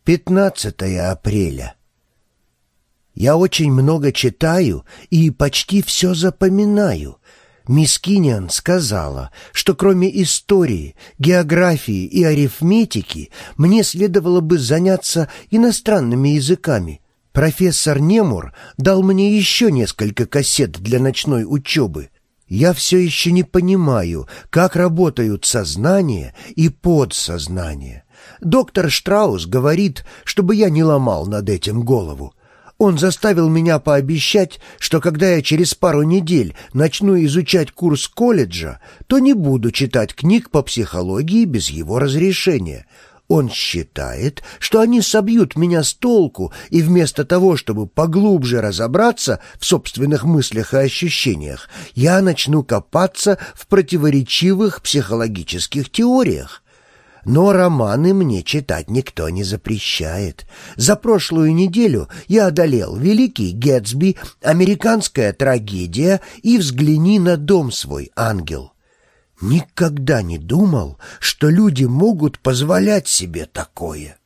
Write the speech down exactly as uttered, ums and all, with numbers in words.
пятнадцатое апреля. Я очень много читаю и почти все запоминаю. Мисс Кинниан сказала, что кроме истории, географии и арифметики мне следовало бы заняться иностранными языками. Профессор Немур дал мне еще несколько кассет для ночной учебы. Я все еще не понимаю, как работают сознание и подсознание. Доктор Штраус говорит, чтобы я не ломал над этим голову. Он заставил меня пообещать, что когда я через пару недель начну изучать курс колледжа, то не буду читать книг по психологии без его разрешения. Он считает, что они собьют меня с толку, и вместо того, чтобы поглубже разобраться в собственных мыслях и ощущениях, я начну копаться в противоречивых психологических теориях. Но романы мне читать никто не запрещает. За прошлую неделю я одолел «Великий Гэтсби», «Американская трагедия» и «Взгляни на дом свой, ангел». Никогда не думал, что люди могут позволять себе такое.